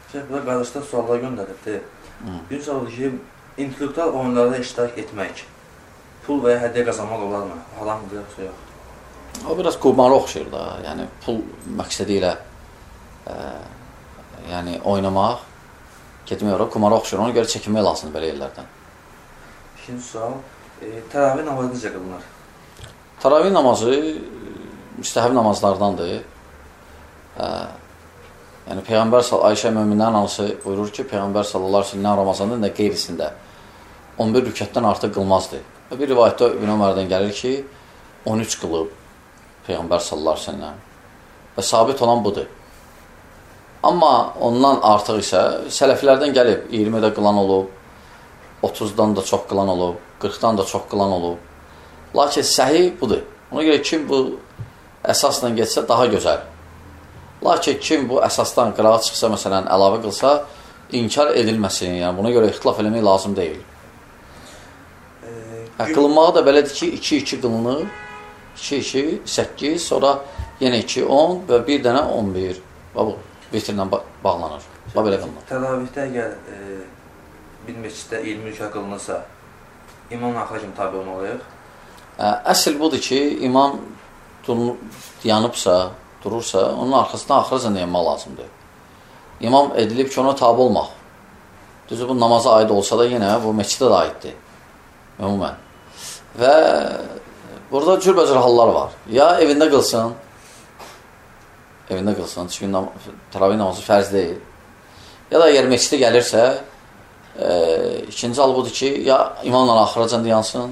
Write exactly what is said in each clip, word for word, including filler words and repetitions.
Şeyh, burada qardaşlar suallar göndərirdi. Bir sual ki, intellektual oyunlarda iştirak etmək pul və ya hədiyyə qazanmaq olarmı? Haramdır yoxsa yox? O biraz qumara oxşayır da. Yəni pul məqsədi ilə e, yəni oynamaq, getmək olar, qumara oxşayır. Ona görə çəkinmək lazımdır belə yerlərdən. İkinci sual, e, təravih namazı necə qılınır? Təravih namazı müstəhəb namazlardandır. E, yəni Peyğəmbər Ayşə möminlərin anası buyurur ki, Peyğəmbər sallallahu əleyhi və səlləm Ramazanda nə qeyrisində on bir rükətdən artıq qılmazdı. Və bir rivayətdə İbn Ömərdən gəlir ki, on üç qılıb Peyğəmbər sallallahu əleyhi və səlləm. Və sabit olan budur. Amma ondan artıq isə sələflərdən gəlib, iyirmidə qılan olub, otuzdan da çox qılan olub, qırxdan da çox qılan olub. Lakin səhih budur. Ona görə kim bu əsasla getsə daha gözəl. Lakin kim bu əsasdan qırağa çıxsa, məsələn, əlavə qılsa, inkar edilməsin. Yəni, buna görə ixtilaf eləmək lazım deyil. Hə, qılınmağı da belədir ki, iki iki qılınır. iki iki, səkkiz, sonra yenə iki, on və bir dənə on bir. Və bu vitrlə bağlanır. Və belə qılınır. Təravihdə əgər e, bir məsciddə iyirmi rükət qılınırsa, imamın axıra kimi tabi olmalıyıq? Əsl budur ki, imam dayanıbsa, durursa, onun arxasından axıracan dayanmaq lazımdır. İmam edilib ki, ona tabi olmaq. Düzü, bu namaza aid olsa da yenə bu məscidə də aiddir. Ümumən. Və burada cürbəcür hallar var. Ya evində qılsın, evində qılsın, çünki nam təravih namazı fərz deyil. Ya da əgər məscidə gəlirsə, e, ikinci hal budur ki, ya imamla axıracan dayansın,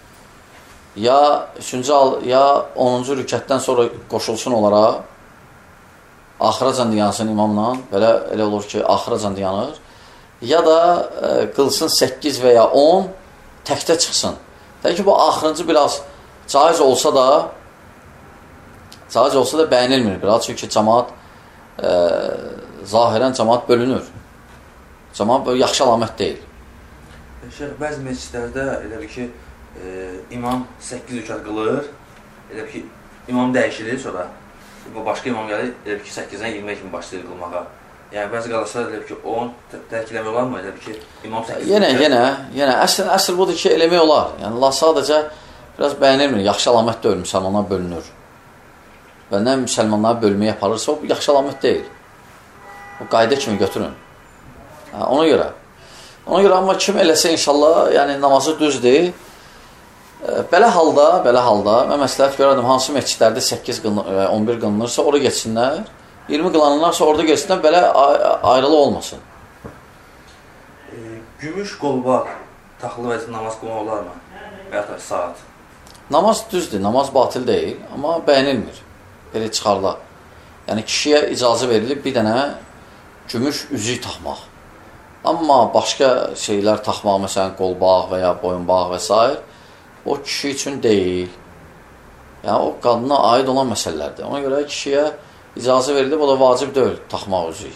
ya üçüncü hal, ya onuncu rükətdən sonra qoşulsun onlara, axıracan dayansın imamla, belə elə olur ki, axıracan dayanır, ya da e, qılsın səkkiz və ya on, təkdə çıxsın. Təbii ki, bu axırıncı biraz caiz olsa da, caiz olsa da bəyənilmir biraz, çünki cəmaat, e, zahirən cəmaat bölünür. Cəmaat böyle yaxşı əlamət deyil. Şeyh, bəzi məscidlərdə elə bir ki, e, imam səkkiz rükət qılır, elə bir ki, imam dəyişilir sonra, başqa imam gəlir, elə bir ki, səkkizdən iyirmiyə kimi başlayır qılmağa. Yəni, bəzi qardaşlar elə bir ki, on tərk eləmək olar mı? Elə bir ki, imam səkkiz Yenə, yenə, yenə, əsl, əsl budur ki, eləmək olar. Yəni, Allah sadəcə biraz bəyənilmir, yaxşı əlamət deyil, müsəlmanlar bölünür. Və nə müsəlmanları bölməyə aparırsa, o yaxşı əlamət deyil. O qayda kimi götürün. Hə, ona görə. Ona görə, amma kim eləsə inşallah, yəni namazı düzdür. Belə halda, belə halda, mən məsləhət görərdim, hansı məscidlərdə səkkiz, on bir qılınırsa, oraya geçsinlər. iyirmi qılanlarsa orada geçsinlər, belə ayrılı olmasın. E, gümüş qolbaq taxılı vəzifə namaz qılmaq olar mı? Və ya da saat? Namaz düzdür, namaz batil deyil, amma bəyənilmir. Belə çıxarda. Yəni, kişiyə icazə verilir bir dənə gümüş üzük taxmaq. Amma başqa şeylər taxmaq, məsələn, qolbaq və ya boyunbaq və s. o kişi üçün deyil. Yəni, o qadına aid olan məsələlərdir. Ona görə kişiyə icazə verilib, o da vacib deyil taxmaq üzük.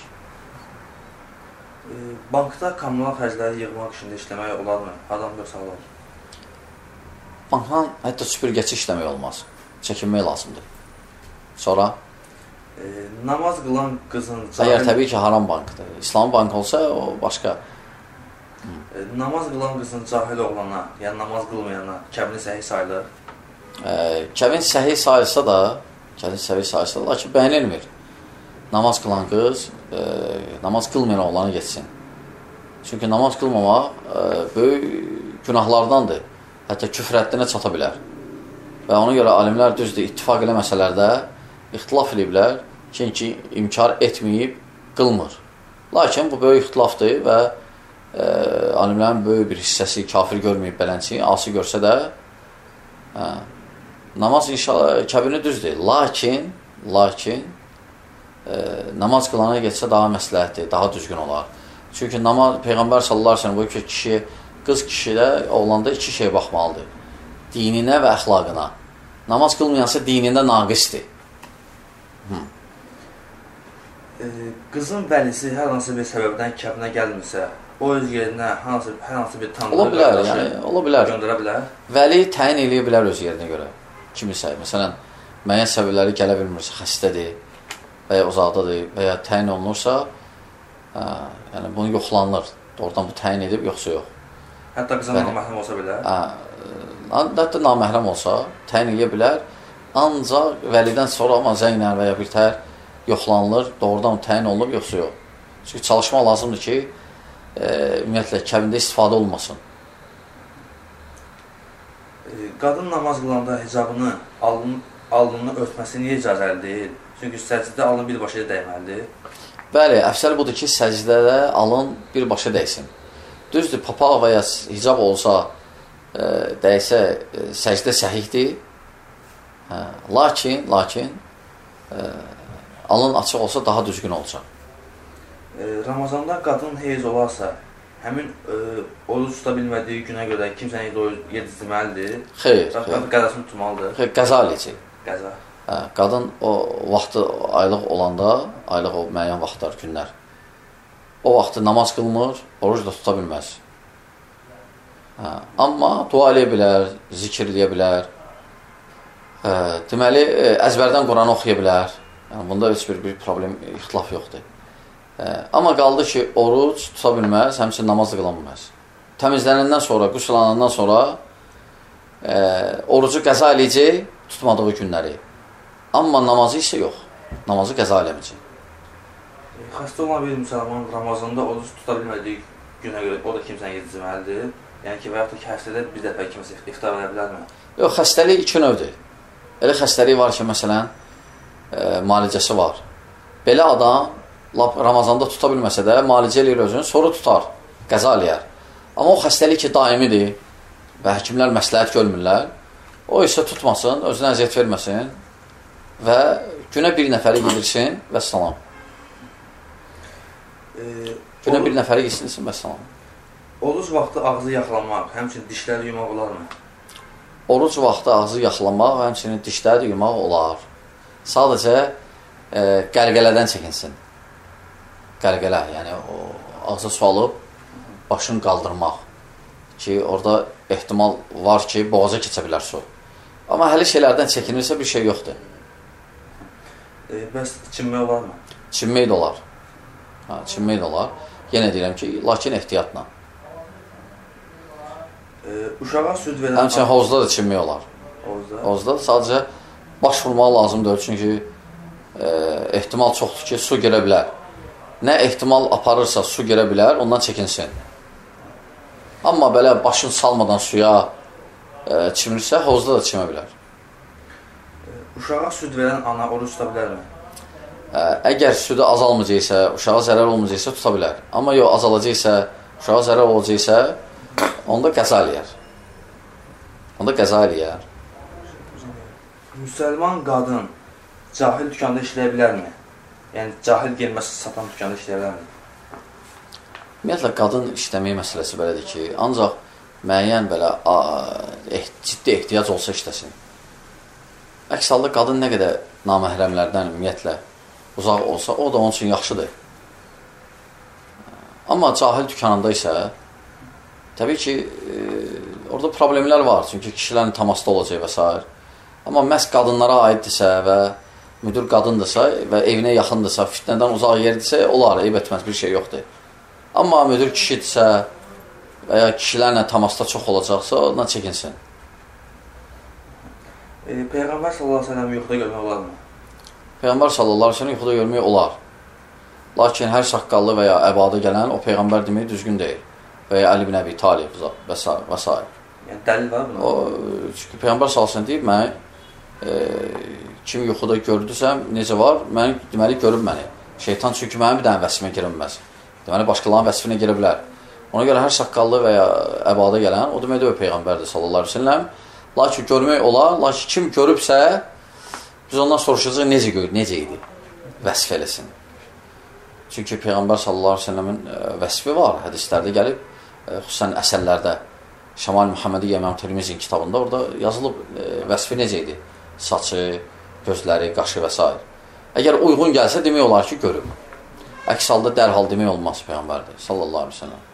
E, bankda kommunal xərcləri yığmaq işində işləmək olarmı? Adam yoxsa olar? Bankdan hətta süpürgəçi işləmək olmaz. Çəkinmək lazımdır. Sonra? E, namaz qılan qızın... Əgər təbii ki, haram bankdır. İslam bank olsa, o başqa. E, namaz qılan qızın cahil oğlana, yəni namaz qılmayana kəbini səhi sayılır? E, kəbin səhi sayılsa da, kəbin səhi sayılsa da, lakin bəyənilmir. Namaz qılan qız, e, namaz qılmayan oğlana geçsin. Çünki namaz qılmamaq e, böyük günahlardandır. Hətta küfr həddinə çata bilər. Və ona görə alimlər düzdür, ittifaq eləməsələrdə ixtilaf ediblər, çünki inkar etməyib, qılmır. Lakin bu böyük ixtilafdır və e, alimlərin böyük bir hissəsi kafir görməyib belənçi, asi görsə də hə, namaz inşallah kəbini düzdür. Lakin, lakin e, namaz qılana geçsə daha məsləhətdir, daha düzgün olar. Çünki namaz, Peyğəmbər sallallahu əleyhi və səlləm bu ki, kişi, qız kişidə, oğlanda iki şey baxmalıdır. Dininə və əxlaqına. Namaz qılmayansa dinində naqisdir. E, qızın vəlisi hər hansı bir səbəbdən kəbinə gəlmirsə, o öz yerinə hansı, hər hansı bir tanrı yəni, göndərə bilər? Vəli təyin eləyə bilər öz yerinə görə. Kimisə, məsələn, müəyyən səbəbləri gələ bilmirsə, xəstədir və ya uzaqdadır və ya təyin olunursa, Hə, yəni bunu yoxlanılır. Doğrudan bu təyin edib, yoxsa yox. Hətta qıza naməhrəm olsa belə? Hə, hətta naməhrəm olsa təyin edə bilər. Ancaq vəlidən sonra amma zənglə və ya bir tər yoxlanılır, doğrudan təyin olunub, yoxsa yox. Çünki çalışma lazımdır ki, e, ümumiyyətlə, kəbində istifadə olmasın. E, qadın namaz qılanda hicabını, alnını, alnını örtməsi niyə icazəli deyil? Çünki səcdə alın birbaşa dəyməlidir. Bəli, əfsəl budur ki, səcdədə alın birbaşa dəysin. Düzdür, papaq və ya hicab olsa, e, dəysə, e, səcdə səhihdir. Hə, lakin, lakin, e, alın açıq olsa daha düzgün olacaq. E, Ramazanda qadın heyz olarsa, həmin e, oruç tuta bilmədiyi günə görə kimsəni yedizdirməlidir? Xeyr, xeyr. Qəzasını tutmalıdır? Xeyr, qəza eləyəcək. Qəza. Hə, qadın o vaxtı aylıq olanda, aylıq o müəyyən vaxtlar, günlər, o vaxtı namaz qılmır, oruc da tuta bilməz. Hə, amma dua eləyə bilər, zikr eləyə bilər, hə, deməli, əzbərdən Quranı oxuya bilər. Yəni, bunda heç bir, bir problem, ixtilaf yoxdur. Hə, amma qaldı ki, oruc tuta bilməz, həmçinin namaz da qıla bilməz. Təmizlənəndən sonra, qüslanandan sonra e, orucu qəza eləyəcək, tutmadığı günləri. Amma namazı isə yox. Namazı qəza eləməyəcək. E, xəstə olan bir müsəlman Ramazanda oruc tuta bilmədiyi günə görə o da kimsəni yedizdirməlidir. Yəni ki, və yaxud da ki, həftədə bir dəfə kimsə iftar edə bilərmi? Yox, xəstəlik iki növdür. Elə xəstəlik var ki, məsələn, e, müalicəsi var. Belə adam Ramazanda tuta bilməsə də müalicə eləyir özünü, sonra tutar, qəza eləyər. Amma o xəstəlik ki, daimidir və həkimlər məsləhət görmürlər, o isə tutmasın, özünə əziyyət verməsin və günə bir nəfəri yedirsin və salam. E, günə bir nəfəri yedirsin və salam. Oruc vaxtı ağzı yaxlamaq, həmçinin dişləri yumaq olarmı? Oruc vaxtı ağzı yaxlamaq, həmçinin dişləri yumaq olar. Sadəcə e, qəlqələdən çəkinsin. Qəlqələ, yəni o ağzı su alıb, başını qaldırmaq ki, orada ehtimal var ki, boğaza keçə bilər su. Amma həli şeylərdən çəkinirsə bir şey yoxdur. E, bəs çinmək olarmı? Çinmək də olar. Ha, çinmək də olar. Yenə deyirəm ki, lakin ehtiyatla. E, uşağa süd verən... Həmçinin hovuzda da çinmək olar. Hovuzda? Hovuzda sadəcə baş vurmaq lazımdır, çünki e, ehtimal çoxdur ki, su girə bilər. Nə ehtimal aparırsa su girə bilər, ondan çəkinsin. Amma belə başını salmadan suya e, çimirsə, hovuzda da çimə bilər. E, uşağa süd verən ana oruç tuta bilərmi? E, əgər südü azalmayacaqsa, uşağa zərər olmayacaqsa, tuta bilər. Amma yox, azalacaqsa, uşağa zərər olacaqsa, onda qəza eləyər. Onda qəza eləyər. Müsəlman qadın cahil dükanda işləyə bilərmi? Yəni, cahil gelməsi satan dükanda işləyə bilərmi? Ümumiyyətlə, qadın işləmək məsələsi belədir ki, ancaq müəyyən belə a, eh, ciddi ehtiyac olsa işləsin. Əks halda qadın nə qədər naməhrəmlərdən ümumiyyətlə uzaq olsa, o da onun üçün yaxşıdır. Amma cahil dükanında isə təbii ki, e, orada problemlər var, çünki kişilərin təmasda olacaq və s. Amma məhz qadınlara aiddirsə və müdür qadındırsa və evinə yaxındırsa, fitnədən uzaq yerdirsə, olar, eyb etməz, bir şey yoxdur. Amma müdür kişidirsə və ya kişilərlə təmasda çox olacaqsa, ondan çəkinsin. E, Peyğəmbər sallallahu əleyhi və səlləm yuxuda görmək olarmı? Peyğəmbər sallallahu əleyhi və səlləm yuxuda görmək olar. Lakin hər saqqallı və ya əbada gələn o Peyğəmbər demək düzgün deyil. Və ya Əli ibn Əbi Talib və s. və s. Yəni, dəlil var mı? O, çünki Peyğəmbər sallallahu əleyhi və səlləm deyib, mən e, kim yuxuda gördüsəm, necə var? Məni, deməli, görüb məni. Şeytan çünki mənim bir dənə vəsifimə girənməz. Deməli, başqalarının vəsifinə girə bilər. Ona görə hər saqqallı və ya əbada gələn, o demək də o Peyğəmbərdir sallallahu əleyhi və səlləm. Lakin görmək olar, lakin kim görübsə, biz ondan soruşacaq, necə görür, necə idi? Vəsif eləsin. Çünki Peyğəmbər sallallahu əleyhi və səlləmin vəsifi var, hədislərdə gəlib, xüsusən əsərlərdə. Şəmal Muhammediyyə İmam Tirmizin kitabında orada yazılıb vəsifi necə idi? Saçı, gözləri, qaşı və s. Əgər uyğun gəlsə, demək olar ki, görüb. Əks halda dərhal demək olmaz Peyğəmbərdir sallallahu əleyhi və səlləm.